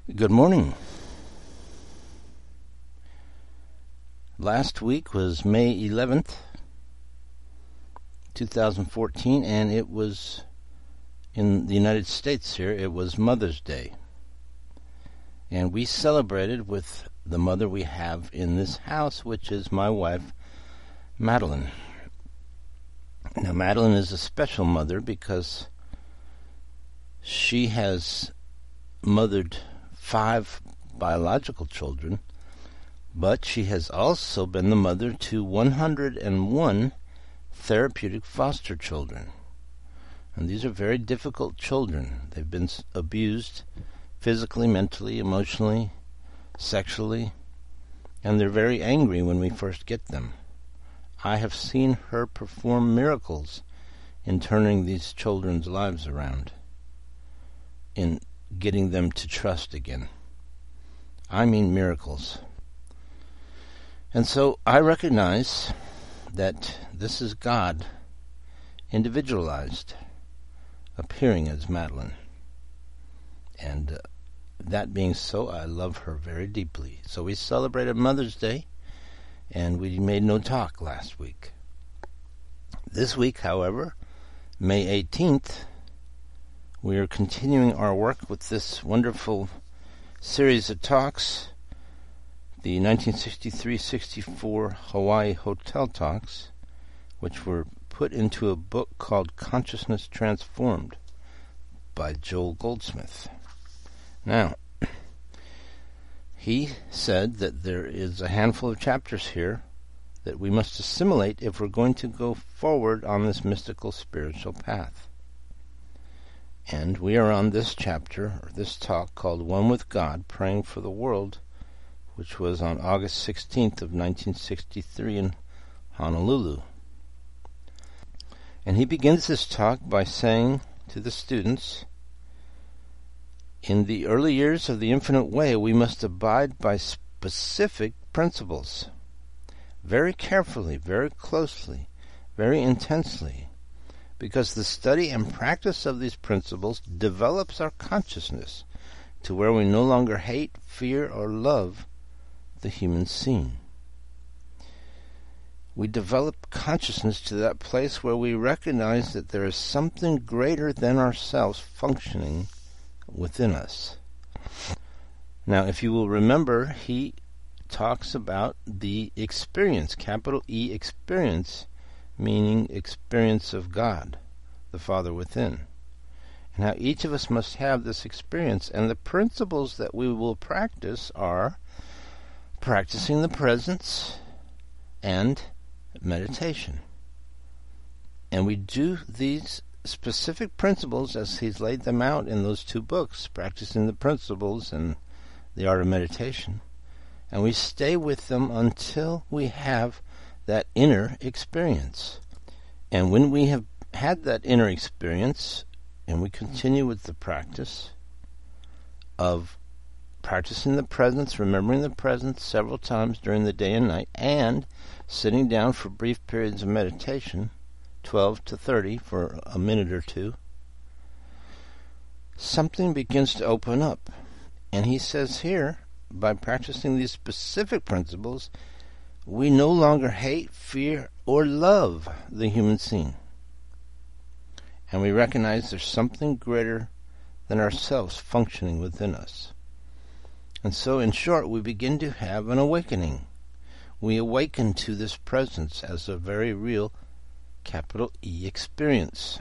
Good morning. Last week was May 11th, 2014, and it was in the United States here, it was Mother's Day. And we celebrated with the mother we have in this house, which is my wife, Madeline. Now, Madeline is a special mother because she has mothered 5 biological children, but she has also been the mother to 101 therapeutic foster children. And these are very difficult children. They've been abused physically, mentally, emotionally, sexually, and they're very angry when we first get them. I have seen her perform miracles in turning these children's lives around, in getting them to trust again. I mean miracles. And so I recognize that this is God individualized, appearing as Madeline. And that being so, I love her very deeply. So we celebrated Mother's Day, and we made no talk last week. This week, however, May 18th, we are continuing our work with this wonderful series of talks, the 1963-64 Hawaii Hotel Talks, which were put into a book called Consciousness Transformed by Joel Goldsmith. Now, he said that there is a handful of chapters here that we must assimilate if we're going to go forward on this mystical spiritual path. And we are on this chapter, or this talk, called One with God, Praying for the World, which was on August 16th of 1963 in Honolulu. And he begins this talk by saying to the students, in the early years of the infinite way, we must abide by specific principles, very carefully, very closely, very intensely, because the study and practice of these principles develops our consciousness to where we no longer hate, fear, or love the human scene. We develop consciousness to that place where we recognize that there is something greater than ourselves functioning within us. Now, if you will remember, he talks about the experience, capital E experience, meaning experience of God, the Father within. And how each of us must have this experience. And the principles that we will practice are practicing the presence and meditation. And we do these specific principles as he's laid them out in those 2 books, Practicing the Principles and The Art of Meditation. And we stay with them until we have that inner experience. And when we have had that inner experience, and we continue with the practice of practicing the presence, remembering the presence several times during the day and night, and sitting down for brief periods of meditation, 12 to 30 for a minute or 2, something begins to open up. And he says here, by practicing these specific principles, we no longer hate, fear, or love the human scene. And we recognize there's something greater than ourselves functioning within us. And so, in short, we begin to have an awakening. We awaken to this presence as a very real, capital E experience.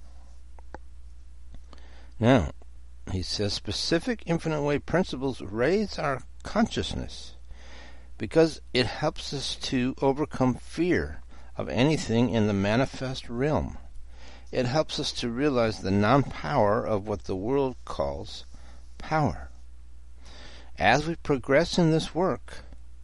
Now, he says specific infinite way principles raise our consciousness because it helps us to overcome fear of anything in the manifest realm. It helps us to realize the non-power of what the world calls power. As we progress in this work,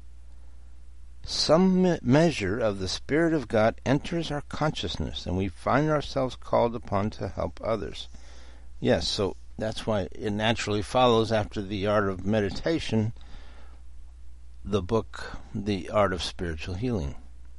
some measure of the Spirit of God enters our consciousness, and we find ourselves called upon to help others. Yes, so that's why it naturally follows after the art of meditation, the book, The Art of Spiritual Healing.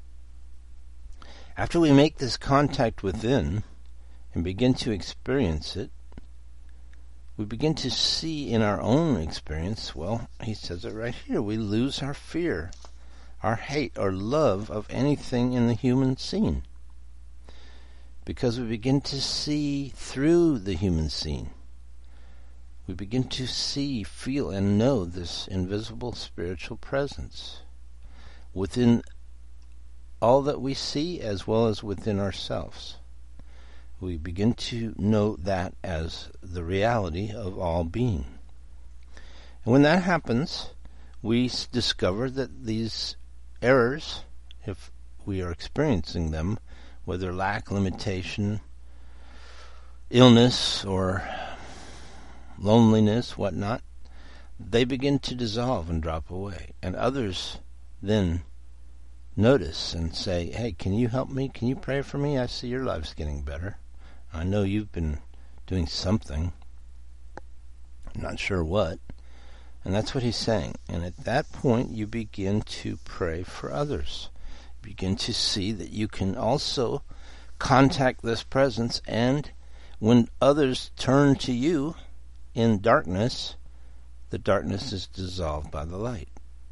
After we make this contact within and begin to experience it, we begin to see in our own experience, well, he says it right here, we lose our fear, our hate, or love of anything in the human scene. Because we begin to see through the human scene. We begin to see, feel, and know this invisible spiritual presence within all that we see as well as within ourselves. We begin to know that as the reality of all being. And when that happens, we discover that these errors, if we are experiencing them, whether lack, limitation, illness, or loneliness, whatnot, they begin to dissolve and drop away. And others then notice and say, hey, can you help me? Can you pray for me? I see your life's getting better. I know you've been doing something. I'm not sure what. And that's what he's saying. And at that point, you begin to pray for others. You begin to see that you can also contact this presence, and when others turn to you in darkness, the darkness is dissolved by the light.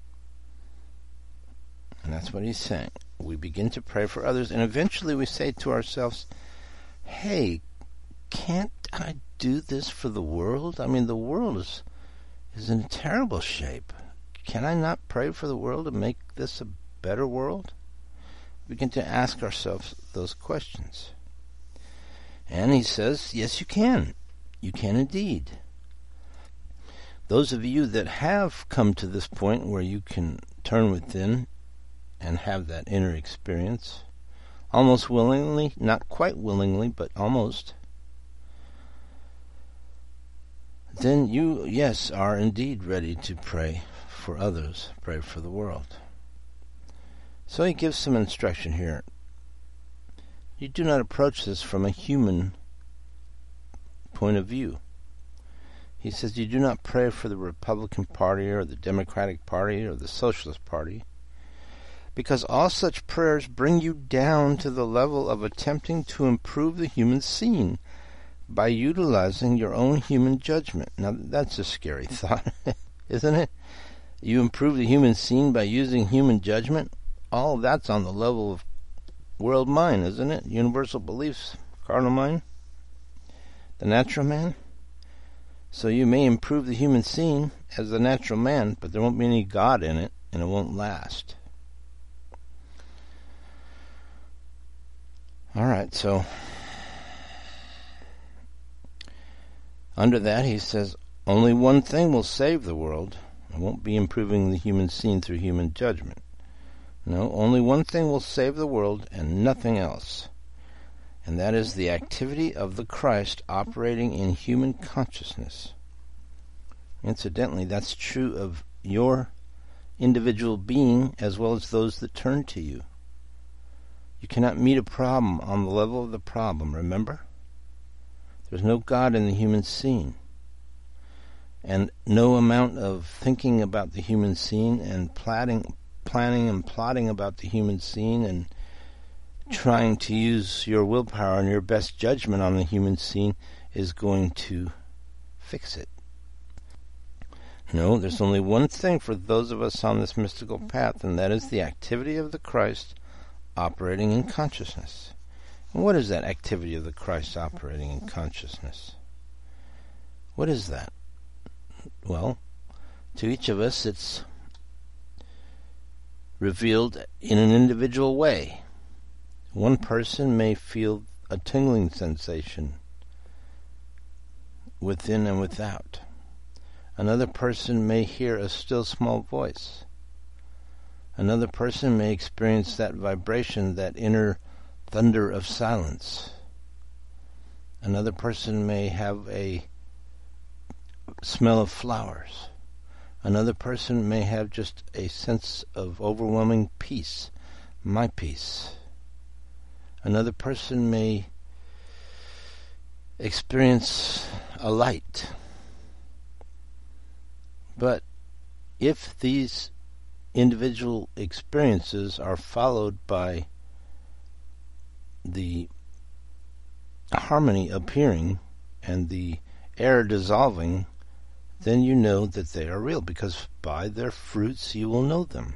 And that's what he's saying. We begin to pray for others, and eventually we say to ourselves, hey, can't I do this for the world? I mean, the world is in terrible shape. Can I not pray for the world to make this a better world? We begin to ask ourselves those questions. And he says, yes, you can. You can indeed. Those of you that have come to this point where you can turn within and have that inner experience, almost willingly, not quite willingly, but almost, then you, yes, are indeed ready to pray for others, pray for the world. So he gives some instruction here. You do not approach this from a human point of view. He says you do not pray for the Republican Party or the Democratic Party or the Socialist Party, because all such prayers bring you down to the level of attempting to improve the human scene by utilizing your own human judgment. Now, that's a scary thought, isn't it? You improve the human scene by using human judgment? All of that's on the level of world mind, isn't it? Universal beliefs, cardinal mind, the natural man. So you may improve the human scene as the natural man, but there won't be any God in it, and it won't last. All right, so under that he says, only one thing will save the world. It won't be improving the human scene through human judgment. No, only one thing will save the world and nothing else. And that is the activity of the Christ operating in human consciousness. Incidentally, that's true of your individual being as well as those that turn to you. You cannot meet a problem on the level of the problem, remember? There's no God in the human scene. And no amount of thinking about the human scene and planning and plotting about the human scene and trying to use your willpower and your best judgment on the human scene is going to fix it. No, there's only one thing for those of us on this mystical path, and that is the activity of the Christ operating in consciousness. And what is that activity of the Christ operating in consciousness? What is that? Well, to each of us it's revealed in an individual way. One person may feel a tingling sensation within and without. Another person may hear a still small voice. Another person may experience that vibration, that inner thunder of silence. Another person may have a smell of flowers. Another person may have just a sense of overwhelming peace, my peace. Another person may experience a light. But if these individual experiences are followed by the harmony appearing and the air dissolving, then you know that they are real, because by their fruits you will know them.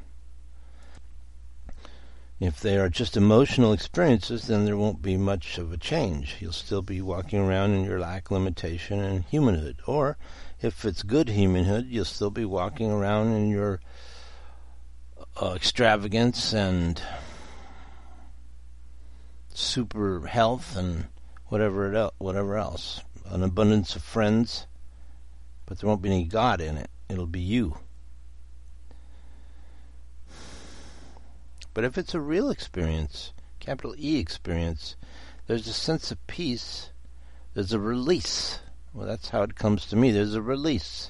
If they are just emotional experiences, then there won't be much of a change. You'll still be walking around in your lack, limitation, and humanhood. Or, if it's good humanhood, you'll still be walking around in your extravagance and super health and whatever else. An abundance of friends, but there won't be any God in it. It'll be you. But if it's a real experience, capital E experience, there's a sense of peace. There's a release. Well, that's how it comes to me. There's a release.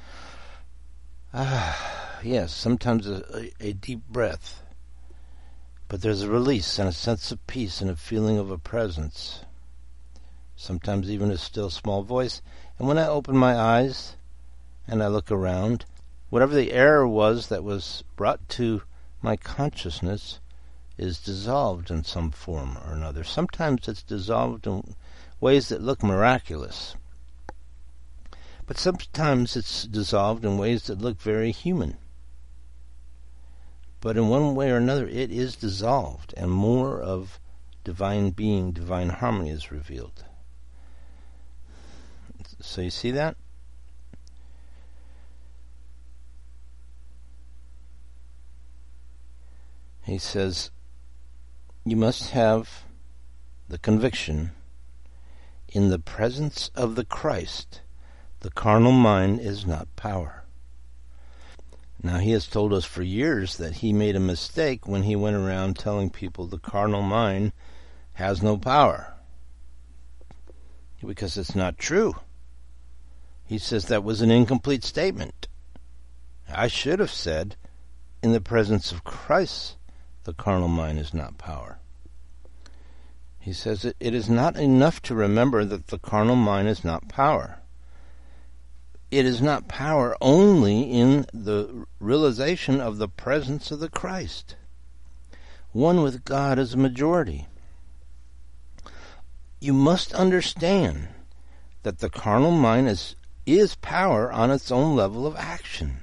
Yes, sometimes a deep breath. But there's a release and a sense of peace and a feeling of a presence. Sometimes even a still small voice. And when I open my eyes and I look around, whatever the error was that was brought to my consciousness is dissolved in some form or another. Sometimes it's dissolved in ways that look miraculous. But sometimes it's dissolved in ways that look very human. But in one way or another, it is dissolved, and more of divine being, divine harmony is revealed. So you see that? He says, you must have the conviction, in the presence of the Christ, the carnal mind is not power. Now, he has told us for years that he made a mistake when he went around telling people the carnal mind has no power, because it's not true. He says that was an incomplete statement. I should have said, in the presence of Christ, the carnal mind is not power. He says it is not enough to remember that the carnal mind is not power. It is not power only in the realization of the presence of the Christ. One with God is a majority. You must understand that the carnal mind is power on its own level of action.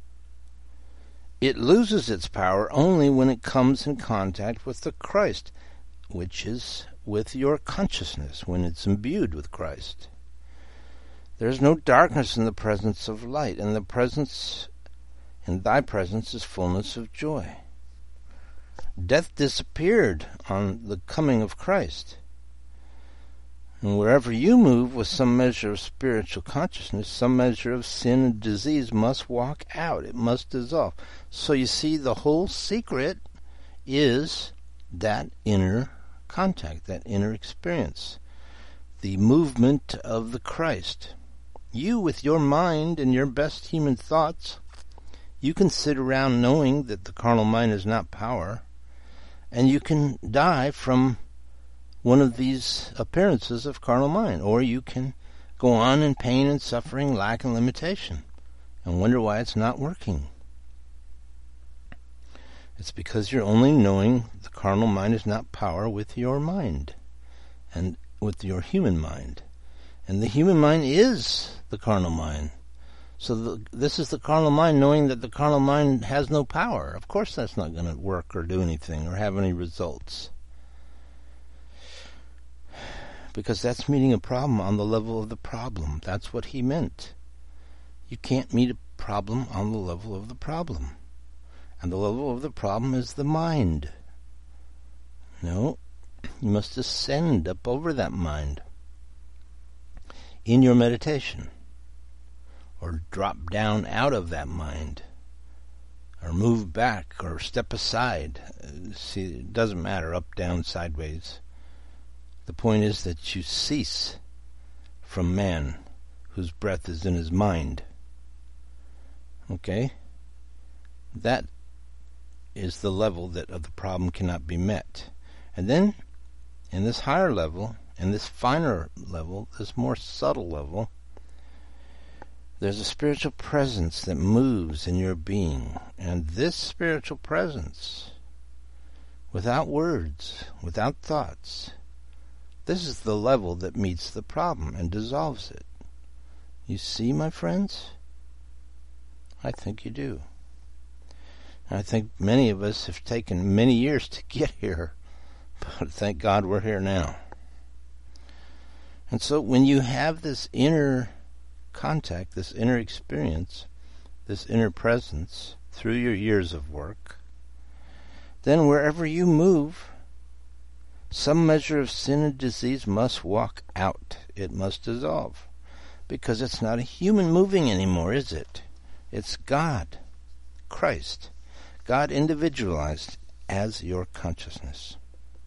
It loses its power only when it comes in contact with the Christ, which is with your consciousness, when it's imbued with Christ. There is no darkness in the presence of light, and in thy presence is fullness of joy. Death disappeared on the coming of Christ. And wherever you move with some measure of spiritual consciousness, some measure of sin and disease must walk out. It must dissolve. So you see, the whole secret is that inner contact, that inner experience, the movement of the Christ. You, with your mind and your best human thoughts, you can sit around knowing that the carnal mind is not power, and you can die from one of these appearances of carnal mind, or you can go on in pain and suffering, lack and limitation, and wonder why it's not working. It's because you're only knowing the carnal mind is not power with your mind, and with your human mind. And the human mind is the carnal mind. So this is the carnal mind knowing that the carnal mind has no power. Of course that's not going to work or do anything or have any results. Because that's meeting a problem on the level of the problem. That's what he meant. You can't meet a problem on the level of the problem. And the level of the problem is the mind. No, you must ascend up over that mind in your meditation, or drop down out of that mind, or move back, or step aside. See, it doesn't matter, up, down, sideways. The point is that you cease from man, whose breath is in his mind. Okay? That is the level that of the problem cannot be met. And then, in this higher level, in this finer level, this more subtle level, there's a spiritual presence that moves in your being. And this spiritual presence, without words, without thoughts, this is the level that meets the problem and dissolves it. You see, my friends? I think you do. I think many of us have taken many years to get here, but thank God we're here now. And so when you have this inner contact, this inner experience, this inner presence through your years of work, then wherever you move, some measure of sin and disease must walk out. It must dissolve. Because it's not a human moving anymore, is it? It's God, Christ, God individualized as your consciousness.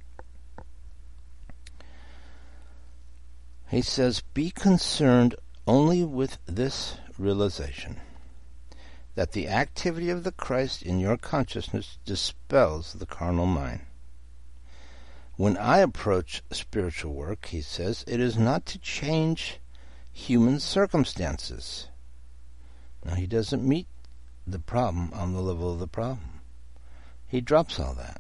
He says, be concerned only with this realization, that the activity of the Christ in your consciousness dispels the carnal mind. When I approach spiritual work, he says, it is not to change human circumstances. Now, he doesn't meet the problem on the level of the problem. He drops all that.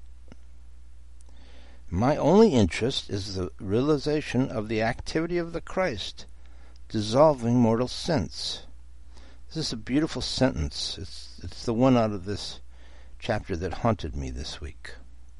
My only interest is the realization of the activity of the Christ, dissolving mortal sense. This is a beautiful sentence. It's the one out of this chapter that haunted me this week.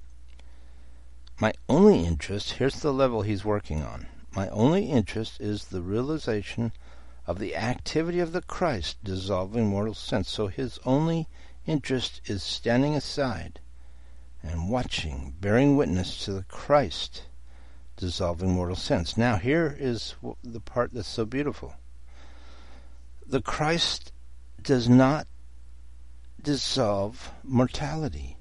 My only interest, here's the level he's working on. My only interest is the realization of the activity of the Christ dissolving mortal sense. So his only interest is standing aside and watching, bearing witness to the Christ dissolving mortal sense. Now here is the part that's so beautiful. The Christ does not dissolve mortality.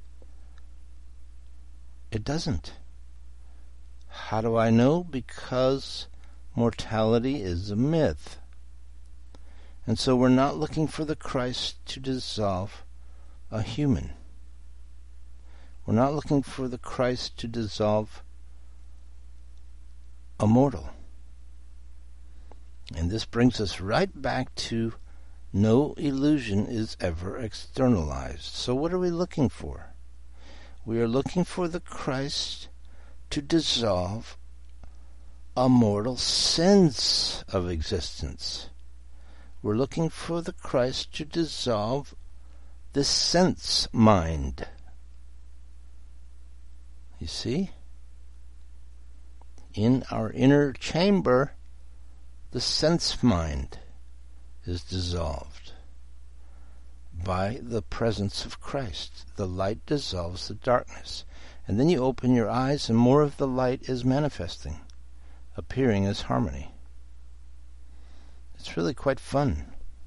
It doesn't. How do I know? Because mortality is a myth. And so we're not looking for the Christ to dissolve a human. We're not looking for the Christ to dissolve a mortal. And this brings us right back to no illusion is ever externalized. So what are we looking for? We are looking for the Christ to dissolve a mortal sense of existence. We're looking for the Christ to dissolve the sense mind. You see? In our inner chamber, the sense mind is dissolved by the presence of Christ. The light dissolves the darkness. And then you open your eyes and more of the light is manifesting, appearing as harmony. It's really quite fun.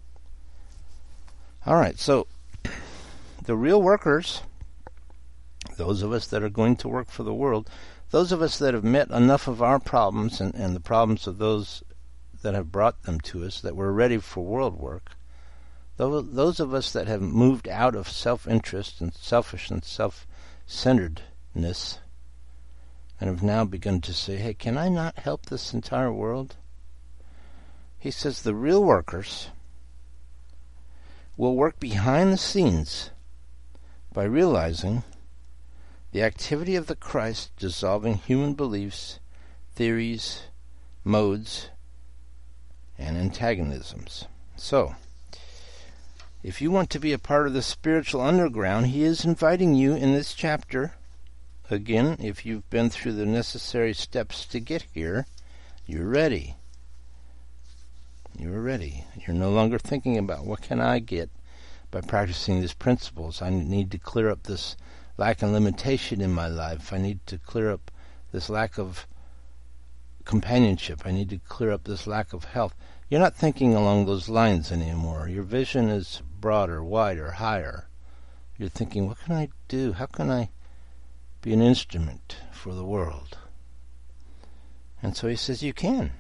All right, so the real workers, those of us that are going to work for the world, those of us that have met enough of our problems and the problems of those that have brought them to us, that we're ready for world work, those of us that have moved out of self-interest and selfish and self-centeredness and have now begun to say, hey, can I not help this entire world? He says the real workers will work behind the scenes by realizing the activity of the Christ dissolving human beliefs, theories, modes, and antagonisms. So, if you want to be a part of the spiritual underground, he is inviting you in this chapter. Again, if you've been through the necessary steps to get here, you're ready. You're ready. You're no longer thinking about what can I get by practicing these principles. I need to clear up this lack and limitation in my life. I need to clear up this lack of companionship. I need to clear up this lack of health. You're not thinking along those lines anymore. Your vision is broader, wider, higher. You're thinking, what can I do? How can I be an instrument for the world? And so he says, you can.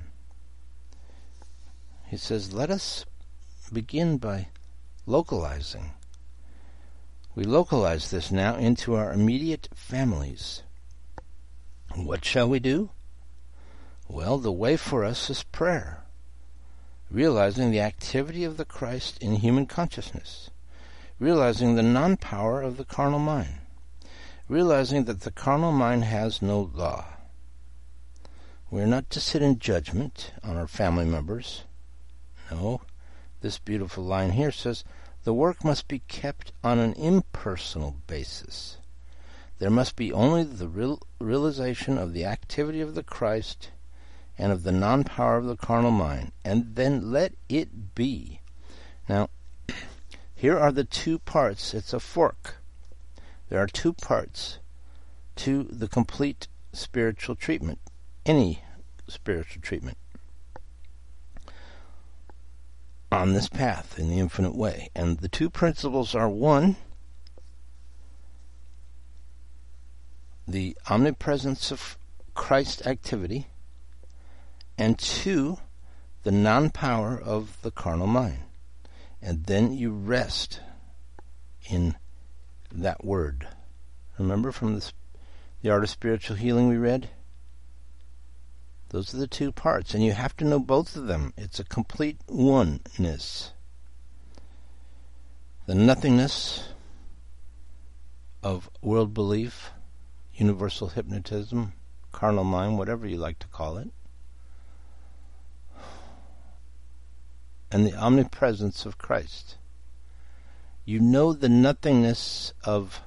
He says, let us begin by localizing. We localize this now into our immediate families. What shall we do? Well, the way for us is prayer, realizing the activity of the Christ in human consciousness, realizing the non-power of the carnal mind, realizing that the carnal mind has no law. We are not to sit in judgment on our family members. No, this beautiful line here says, the work must be kept on an impersonal basis. There must be only the realization of the activity of the Christ and of the non-power of the carnal mind, and then let it be. Now, here are the two parts. It's a fork. There are two parts to the complete spiritual treatment, any spiritual treatment on this path in the infinite way. And the two principles are, one, the omnipresence of Christ activity, and two, the non-power of the carnal mind. And then you rest in that word. Remember from the Art of Spiritual Healing we read? Those are the two parts, and you have to know both of them. It's a complete oneness. The nothingness of world belief, universal hypnotism, carnal mind, whatever you like to call it, and the omnipresence of Christ. You know the nothingness of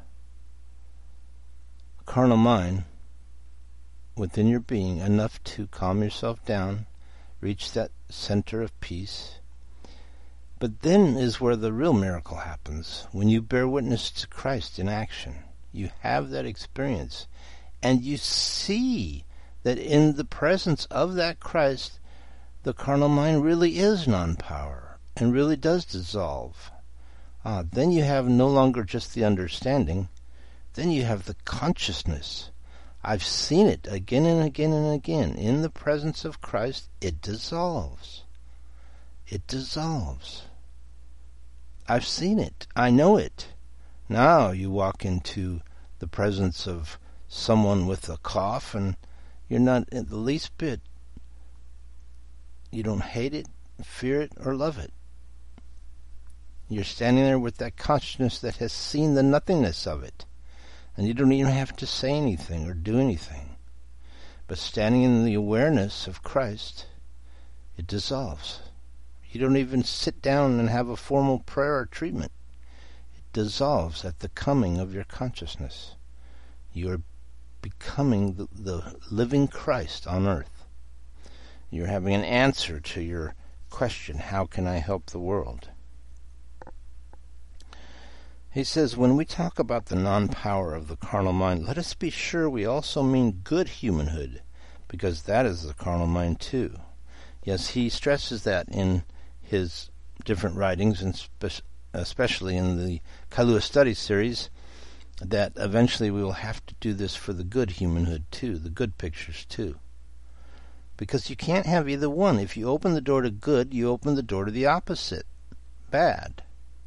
carnal mind within your being enough to calm yourself down, reach that center of peace. But then is where the real miracle happens, when you bear witness to Christ in action. You have that experience, and you see that in the presence of that Christ, the carnal mind really is non-power and really does dissolve. Then you have no longer just the understanding, then you have the consciousness. I've seen it again and again and again. In the presence of Christ, it dissolves. It dissolves. I've seen it. I know it. Now you walk into the presence of someone with a cough and you're not in the least bit. You don't hate it, fear it, or love it. You're standing there with that consciousness that has seen the nothingness of it. And you don't even have to say anything or do anything. But standing in the awareness of Christ, it dissolves. You don't even sit down and have a formal prayer or treatment. It dissolves at the coming of your consciousness. You are becoming the living Christ on earth. You're having an answer to your question, how can I help the world? He says, when we talk about the non-power of the carnal mind, let us be sure we also mean good humanhood, because that is the carnal mind too. Yes, he stresses that in his different writings, and especially in the Kailua Study series, that eventually we will have to do this for the good humanhood too, the good pictures too. Because you can't have either one. If you open the door to good, you open the door to the opposite, bad.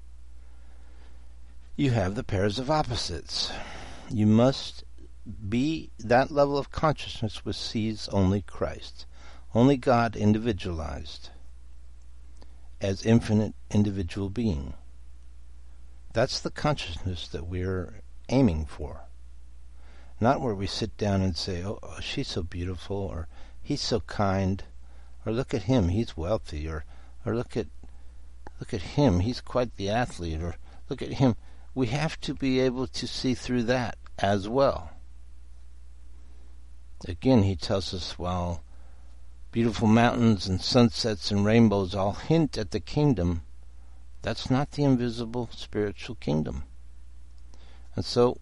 You have the pairs of opposites. You must be that level of consciousness which sees only Christ, only God individualized, as infinite individual being. That's the consciousness that we're aiming for. Not where we sit down and say, oh, she's so beautiful, or he's so kind, or look at him, he's wealthy, or look at him, he's quite the athlete, or look at him. We have to be able to see through that as well. Again, he tells us, while beautiful mountains and sunsets and rainbows all hint at the kingdom, that's not the invisible spiritual kingdom. And so,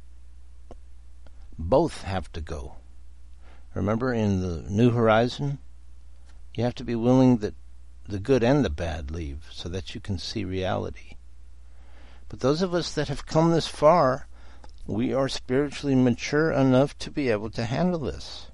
both have to go. Remember, in the New Horizon, you have to be willing that the good and the bad leave so that you can see reality. But those of us that have come this far, we are spiritually mature enough to be able to handle this.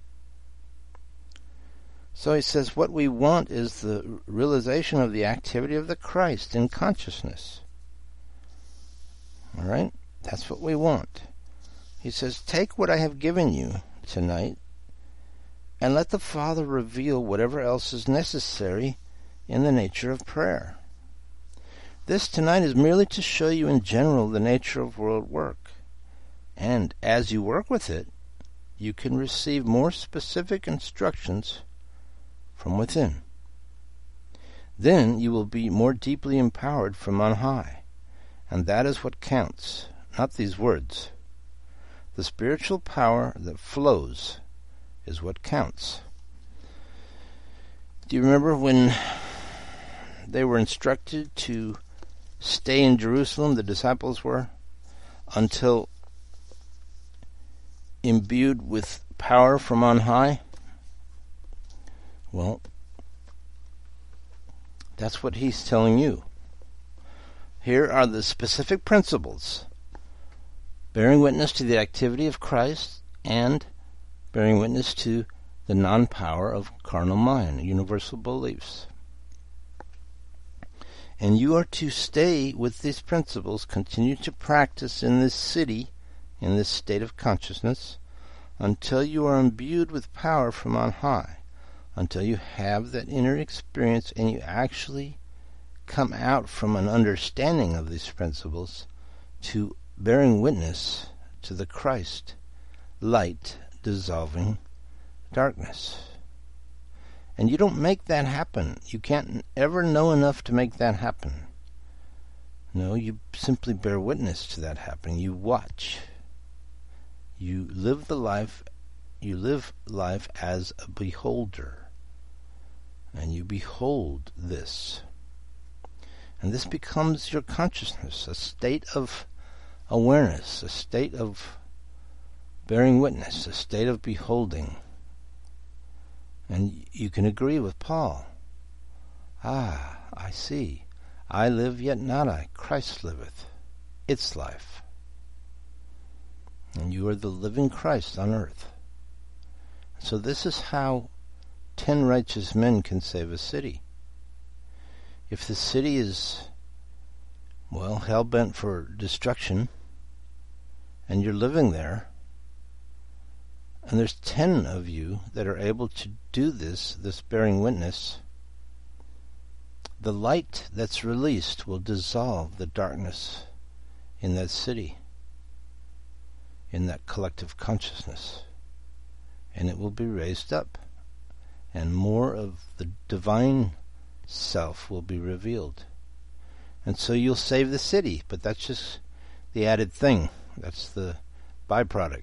So he says what we want is the realization of the activity of the Christ in consciousness. All right? That's what we want. He says, take what I have given you tonight and let the Father reveal whatever else is necessary in the nature of prayer. This tonight is merely to show you in general the nature of world work. And as you work with it, you can receive more specific instructions from within. then you will be more deeply empowered from on high. And that is what counts, not these words. The spiritual power that flows is what counts. Do you remember when they were instructed to stay in Jerusalem, the disciples were, until imbued with power from on high? Well, that's what he's telling you. Here are the specific principles: bearing witness to the activity of Christ and bearing witness to the non-power of carnal mind, universal beliefs. And you are to stay with these principles, continue to practice in this city, in this state of consciousness, until you are imbued with power from on high, until you have that inner experience and you actually come out from an understanding of these principles to bearing witness to the Christ, light dissolving darkness. And you don't make that happen. You can't ever know enough to make that happen. No, you simply bear witness to that happening. You watch. You live the life. You live life as a beholder. And you behold this. And this becomes your consciousness, a state of awareness, a state of bearing witness, a state of beholding. And you can agree with Paul. Ah, I see. I live, yet not I. Christ liveth. It's life. And you are the living Christ on earth. So this is how 10 righteous men can save a city. If the city is, well, hell-bent for destruction, and you're living there, and there's 10 of you that are able to do this bearing witness, the light that's released will dissolve the darkness in that city, in that collective consciousness, and it will be raised up, and more of the divine self will be revealed. And so you'll save the city, but that's just the added thing. That's the byproduct.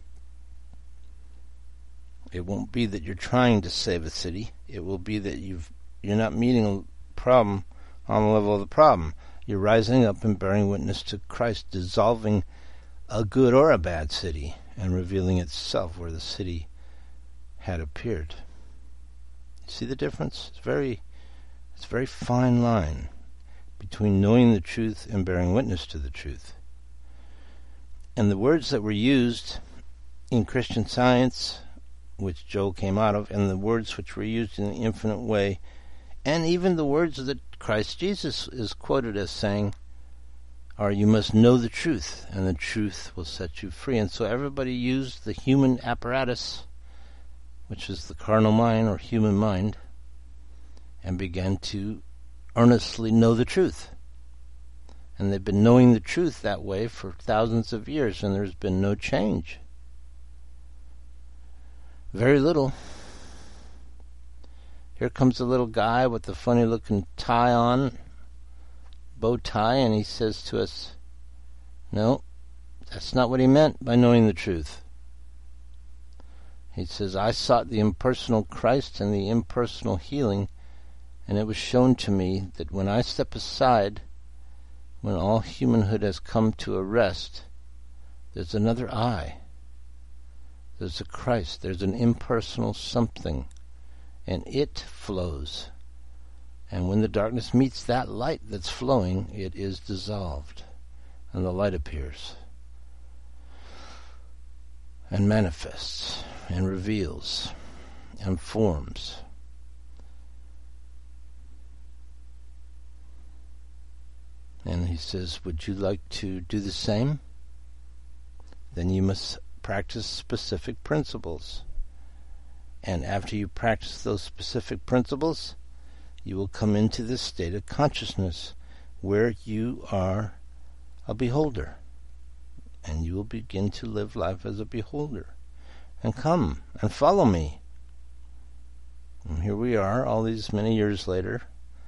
It won't be that you're trying to save a city. It will be that you're not meeting a problem on the level of the problem. You're rising up and bearing witness to Christ, dissolving a good or a bad city and revealing itself where the city had appeared. See the difference? It's a very fine line between knowing the truth and bearing witness to the truth. And the words that were used in Christian Science, which Joel came out of, and the words which were used in the infinite way, and even the words that Christ Jesus is quoted as saying, are you must know the truth, and the truth will set you free. And so everybody used the human apparatus, which is the carnal mind or human mind, and began to earnestly know the truth. And they've been knowing the truth that way for thousands of years, and there's been no change. Very little. Here comes a little guy with a funny-looking tie on, bow tie, and he says to us, no, that's not what he meant by knowing the truth. He says, I sought the impersonal Christ and the impersonal healing, and it was shown to me that when I step aside, when all humanhood has come to a rest, there's another I. There's a Christ. There's an impersonal something, and it flows. And when the darkness meets that light that's flowing, it is dissolved, and the light appears and manifests and reveals and forms. And he says, would you like to do the same? Then you must practice specific principles. And after you practice those specific principles, you will come into this state of consciousness where you are a beholder. And you will begin to live life as a beholder. And come and follow me. And here we are, all these many years later,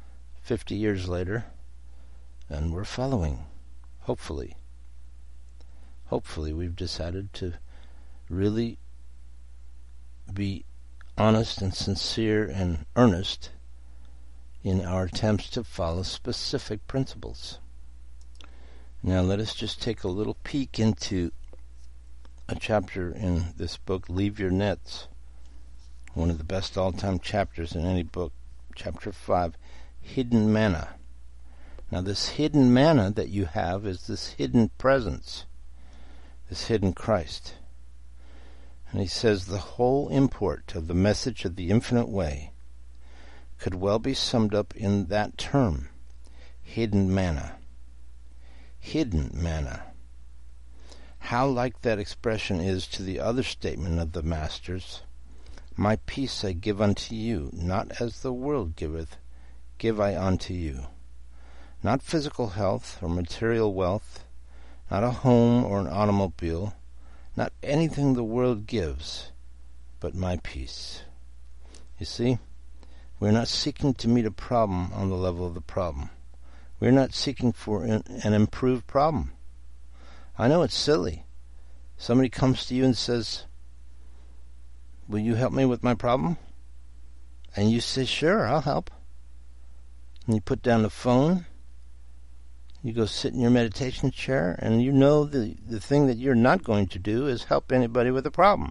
50 years later, and we're following, hopefully. Hopefully we've decided to really be honest and sincere and earnest in our attempts to follow specific principles. Now let us just take a little peek into a chapter in this book, Leave Your Nets, one of the best all-time chapters in any book, chapter 5, Hidden Manna. Now this hidden manna that you have is this hidden presence, this hidden Christ. And he says the whole import of the message of the infinite way could well be summed up in that term, hidden manna. Hidden manna. How like that expression is to the other statement of the Masters, my peace I give unto you, not as the world giveth, give I unto you. Not physical health or material wealth, not a home or an automobile, not anything the world gives, but my peace. You see, we're not seeking to meet a problem on the level of the problem. We're not seeking for an improved problem. I know it's silly. Somebody comes to you and says, will you help me with my problem? And you say, sure, I'll help. And you put down the phone, you go sit in your meditation chair, and you know the thing that you're not going to do is help anybody with a problem.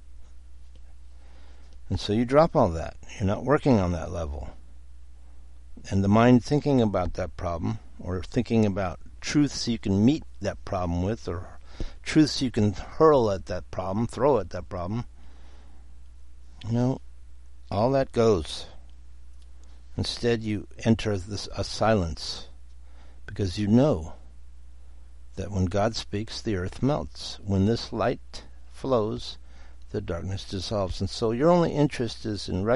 And so you drop all that. You're not working on that level. And the mind thinking about that problem, or thinking about truths you can meet that problem with, or truths you can hurl at that problem, throw at that problem, all that goes. Instead, you enter a silence, because you know that when God speaks, the earth melts. When this light flows, the darkness dissolves. And so your only interest is in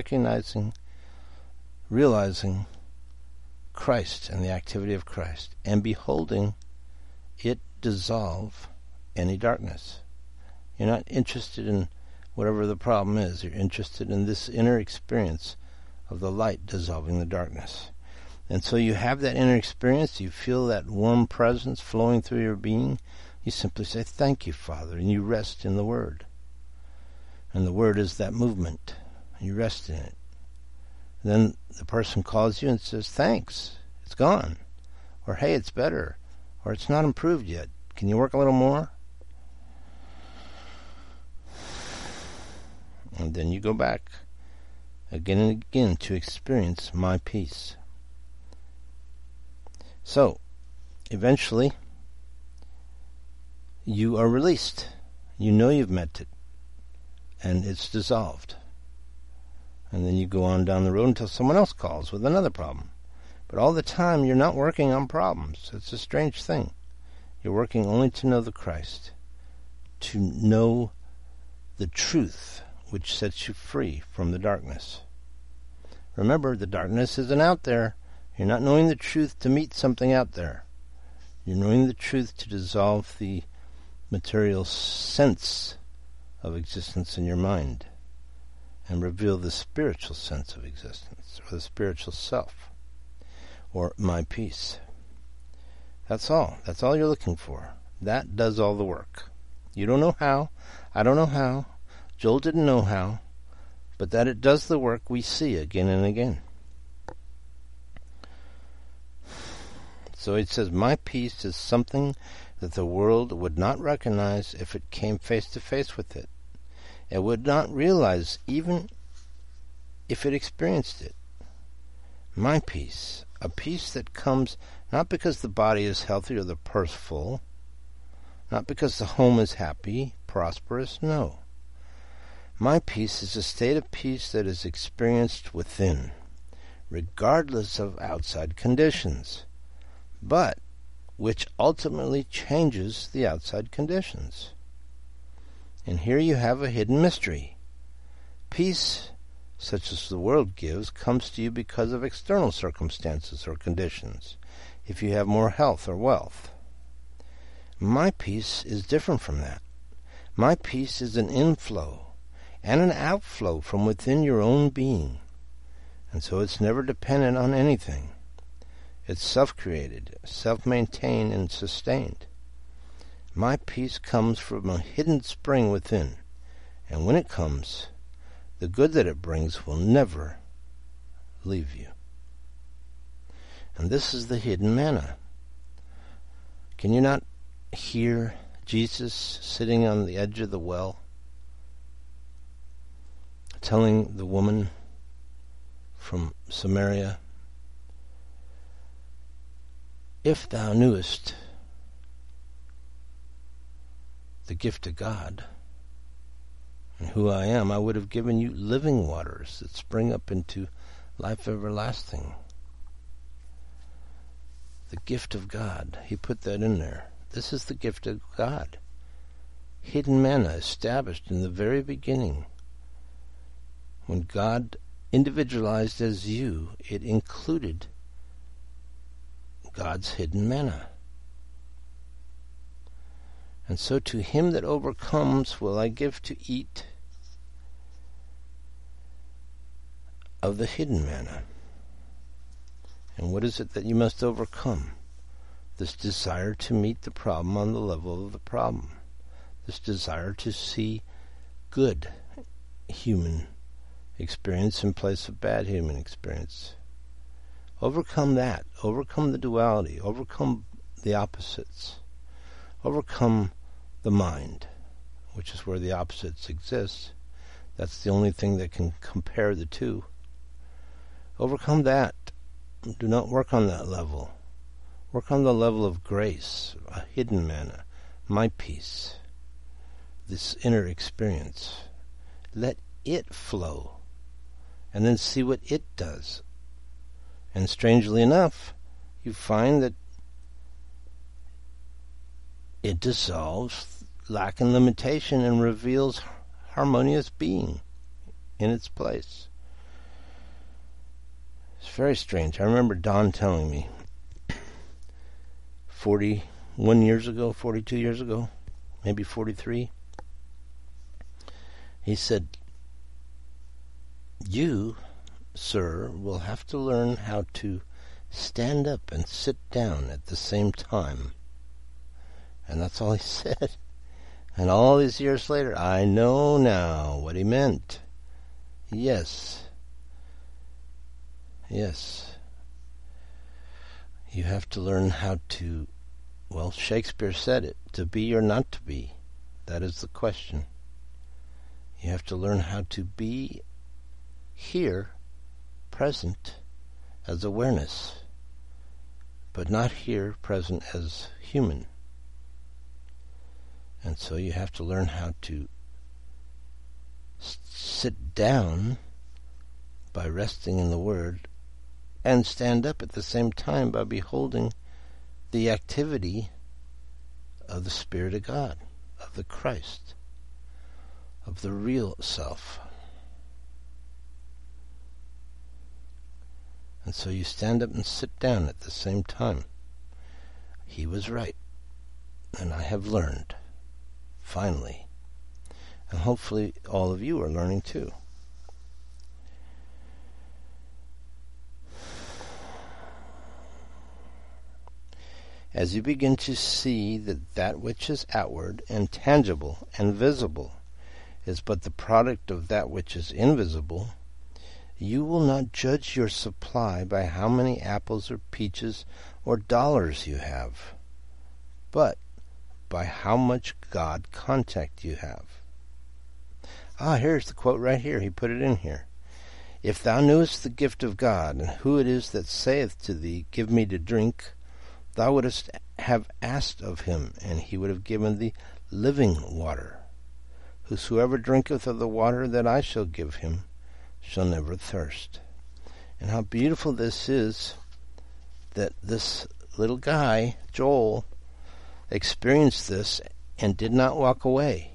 realizing Christ and the activity of Christ, and beholding it dissolve any darkness. You're not interested in whatever the problem is. You're interested in this inner experience of the light dissolving the darkness. And so you have that inner experience, you feel that warm presence flowing through your being. You simply say, thank you, Father, and you rest in the Word. And the Word is that movement. You rest in it. Then the person calls you and says, thanks, it's gone. Or, hey, it's better. Or, it's not improved yet. Can you work a little more? And then you go back again and again to experience my peace. So, eventually, you are released. You know you've met it. And it's dissolved. And then you go on down the road until someone else calls with another problem. But all the time, you're not working on problems. It's a strange thing. You're working only to know the Christ, to know the truth which sets you free from the darkness. Remember, the darkness isn't out there. You're not knowing the truth to meet something out there. You're knowing the truth to dissolve the material sense of existence in your mind and reveal the spiritual sense of existence, or the spiritual self, or my peace. That's all. That's all you're looking for. That does all the work. You don't know how. I don't know how. Joel didn't know how. But that it does the work we see again and again. So it says, my peace is something that the world would not recognize if it came face to face with it. It would not realize even if it experienced it. My peace, a peace that comes not because the body is healthy or the purse full, not because the home is happy, prosperous, no. My peace is a state of peace that is experienced within, regardless of outside conditions, but which ultimately changes the outside conditions. And here you have a hidden mystery. Peace, such as the world gives, comes to you because of external circumstances or conditions, if you have more health or wealth. My peace is different from that. My peace is an inflow and an outflow from within your own being, and so it's never dependent on anything. It's self-created, self-maintained, and sustained. My peace comes from a hidden spring within, and when it comes, the good that it brings will never leave you. And this is the hidden manna. Can you not hear Jesus sitting on the edge of the well, telling the woman from Samaria, if thou knewest the gift of God and who I am, I would have given you living waters that spring up into life everlasting. The gift of God. He put that in there. This is the gift of God. Hidden manna established in the very beginning. When God individualized as you, it included God's hidden manna. And so to him that overcomes will I give to eat of the hidden manna. And what is it that you must overcome? This desire to meet the problem on the level of the problem. This desire to see good human experience in place of bad human experience. Overcome that. Overcome the duality. Overcome the opposites. Overcome the mind, which is where the opposites exist. That's the only thing that can compare the two. Overcome that. Do not work on that level. Work on the level of grace, a hidden manna, my peace, this inner experience. Let it flow, and then see what it does. And strangely enough, you find that it dissolves lack and limitation and reveals harmonious being in its place. It's very strange. I remember Don telling me 41 years ago, 42 years ago, maybe 43. He said, you, sir, will have to learn how to stand up and sit down at the same time. And that's all he said. And all these years later, I know now what he meant. Yes. Yes. You have to learn how to, well, Shakespeare said it, to be or not to be. That is the question. You have to learn how to be here, present, as awareness, but not here, present, as human. And so you have to learn how to sit down by resting in the Word and stand up at the same time by beholding the activity of the Spirit of God, of the Christ, of the real self. And so you stand up and sit down at the same time. He was right, and I have learned, finally. And hopefully all of you are learning too. As you begin to see that that which is outward and tangible and visible is but the product of that which is invisible, you will not judge your supply by how many apples or peaches or dollars you have, but by how much God contact you have. Here's the quote right here. He put it in here. If thou knewest the gift of God, and who it is that saith to thee, give me to drink, thou wouldst have asked of him, and he would have given thee living water. Whosoever drinketh of the water that I shall give him shall never thirst. And how beautiful this is, that this little guy, Joel, experienced this and did not walk away.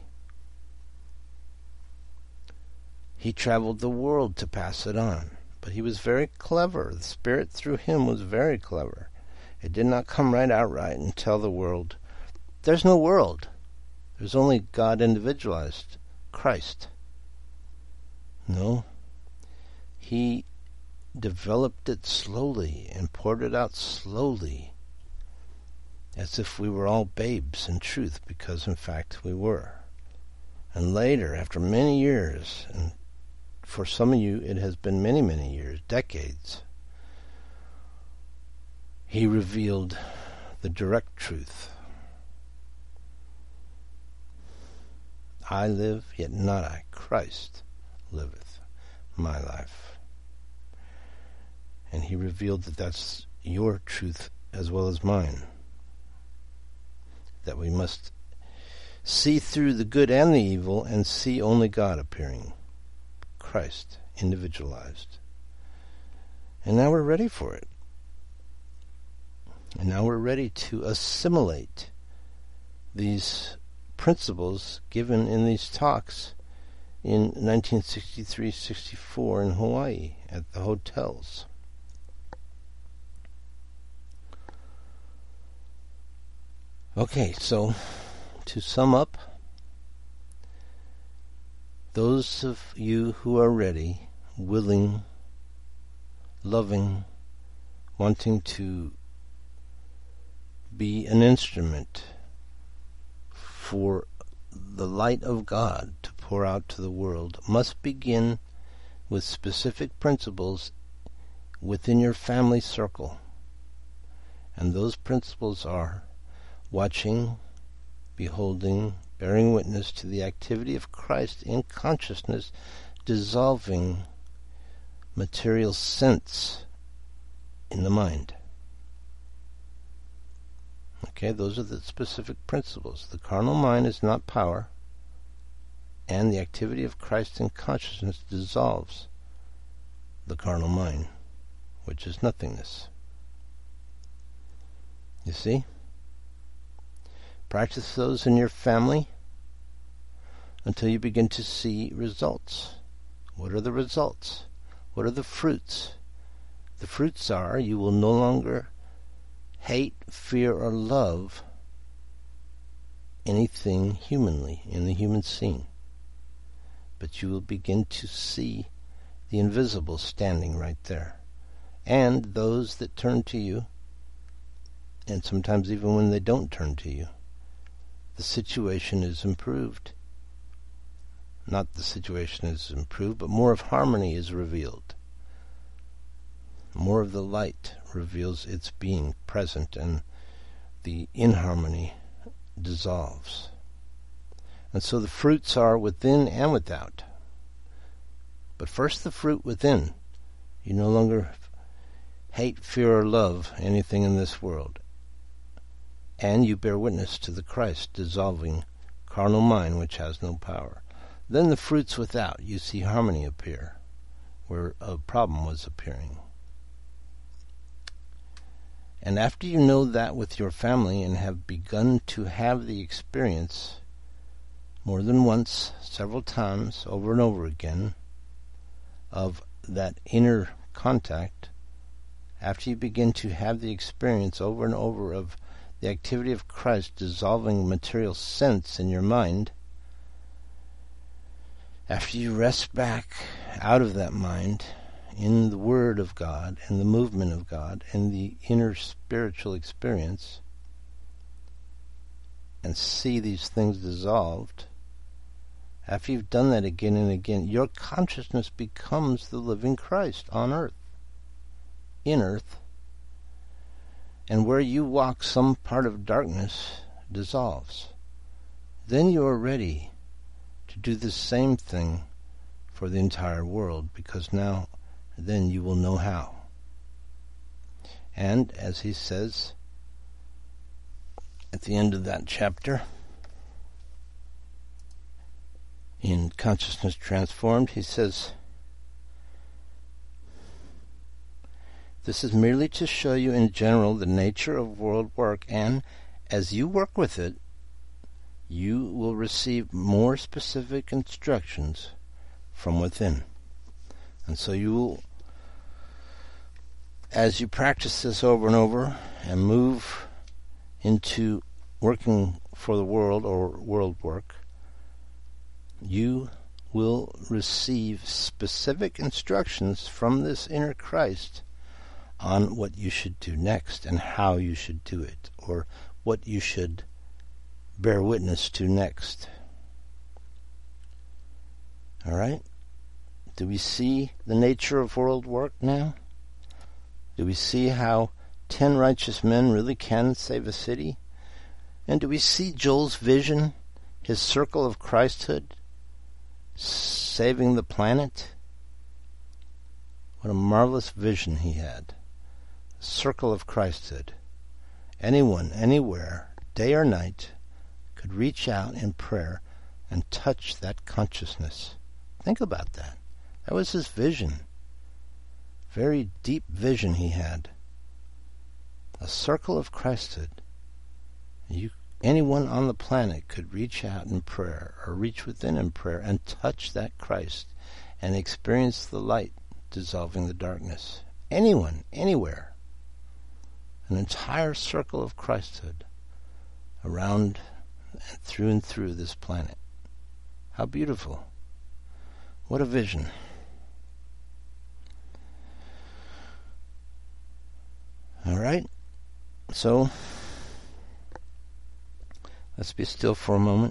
He traveled the world to pass it on. But he was very clever. The Spirit through him was very clever. It did not come right outright and tell the world, there's no world. There's only God individualized, Christ. No. He developed it slowly and poured it out slowly, as if we were all babes in truth, because in fact we were. And later, after many years, and for some of you it has been many, many years, decades, he revealed the direct truth. I live, yet not I. Christ liveth my life. And he revealed that that's your truth as well as mine. That we must see through the good and the evil and see only God appearing. Christ, individualized. And now we're ready for it. And now we're ready to assimilate these principles given in these talks in 1963-64 in Hawaii at the hotels. Okay, so to sum up, those of you who are ready, willing, loving, wanting to be an instrument for the light of God to pour out to the world, must begin with specific principles within your family circle. And those principles are watching, beholding, bearing witness to the activity of Christ in consciousness, dissolving material sense in the mind. Okay, those are the specific principles. The carnal mind is not power, and the activity of Christ in consciousness dissolves the carnal mind, which is nothingness. You see? Practice those in your family until you begin to see results. What are the results? What are the fruits? The fruits are you will no longer hate, fear, or love anything humanly in the human scene. But you will begin to see the invisible standing right there. And those that turn to you, and sometimes even when they don't turn to you, the situation is improved. Not the situation is improved, but more of harmony is revealed. More of the light reveals its being present, and the inharmony dissolves. And so the fruits are within and without. But first the fruit within. You no longer hate, fear, or love anything in this world. And you bear witness to the Christ dissolving carnal mind which has no power. Then the fruits without, you see harmony appear where a problem was appearing. And after you know that with your family and have begun to have the experience more than once, several times, over and over again, of that inner contact, after you begin to have the experience over and over of the activity of Christ dissolving material sense in your mind, after you rest back out of that mind in the Word of God and the movement of God and the inner spiritual experience, and see these things dissolved, after you've done that again and again, your consciousness becomes the living Christ on earth, in earth, and where you walk some part of darkness dissolves. Then you are ready to do the same thing for the entire world, because now then you will know how. And as he says at the end of that chapter, in Consciousness Transformed, he says, "This is merely to show you in general the nature of world work, and as you work with it, you will receive more specific instructions from within." And so you will, as you practice this over and over and move into working for the world or world work, you will receive specific instructions from this inner Christ on what you should do next and how you should do it, or what you should bear witness to next. All right? Do we see the nature of world work now? Do we see how 10 righteous men really can save a city? And do we see Joel's vision, his circle of Christhood, saving the planet? What a marvelous vision he had. Circle of Christhood. Anyone, anywhere, day or night, could reach out in prayer and touch that consciousness. Think about that. That was his vision. Very deep vision he had. A circle of Christhood. Anyone on the planet could reach out in prayer or reach within in prayer and touch that Christ and experience the light dissolving the darkness. Anyone, anywhere. An entire circle of Christhood around and through this planet. How beautiful. What a vision. All right. So, let's be still for a moment.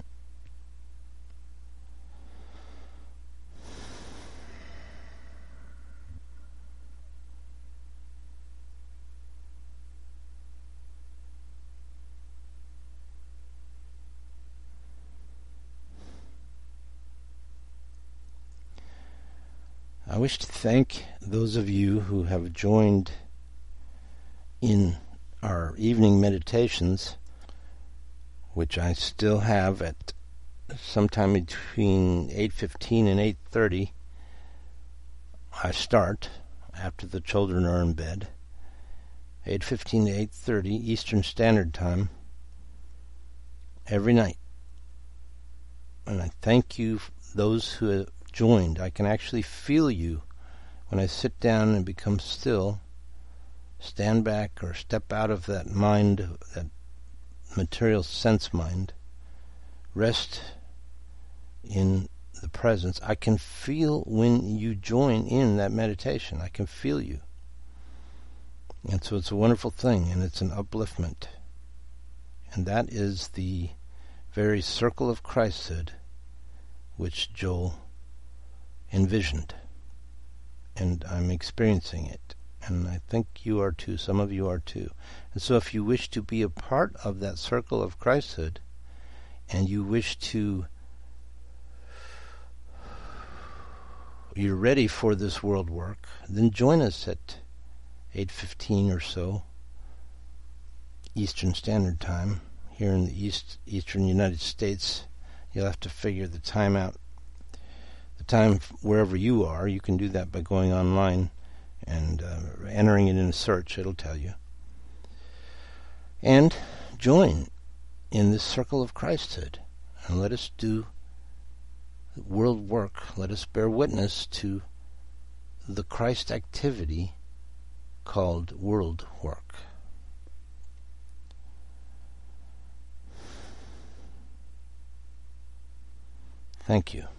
I wish to thank those of you who have joined in our evening meditations, which I still have at sometime between 8:15 and 8:30. I start after the children are in bed. 8:15 to 8:30 Eastern Standard Time every night. And I thank you, those who have joined. I can actually feel you when I sit down and become still, stand back or step out of that mind, that material sense mind, rest in the presence. I can feel when you join in that meditation. I can feel you. And so it's a wonderful thing, and it's an upliftment. And that is the very circle of Christhood which Joel envisioned. And I'm experiencing it. And I think you are too. Some of you are too. And so if you wish to be a part of that circle of Christhood, and you wish to, you're ready for this world work, then join us at 8:15 or so Eastern Standard Time here in the eastern United States. You'll have to figure the time out. The time wherever you are, you can do that by going online and entering it in a search. It'll tell you. And join in this circle of Christhood, and let us do world work. Let us bear witness to the Christ activity called world work. Thank you.